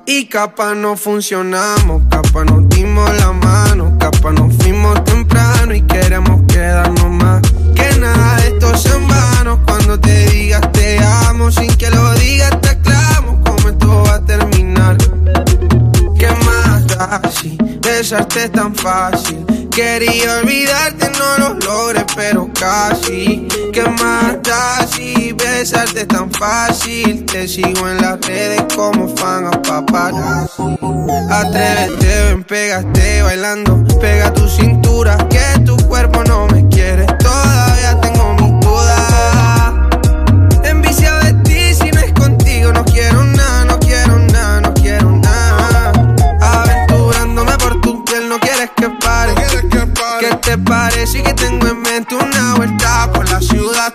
Y capaz no funcionamos, capaz nos dimos la mano, capaz nos fuimos temprano y queremos quedarnos más. Que nada de esto sea en vano, cuando te digas te amo, sin que lo digas te aclamo, cómo esto va a terminar. ¿Qué más da si besarte es tan fácil? Quería olvidarte, no lo logré, pero casi. ¿Qué más da si besarte es tan fácil? Te sigo en las redes como fan a paparazzi. Atrévete, ven, pégate bailando, pega tu cintura, que tu cuerpo no me quiere toda.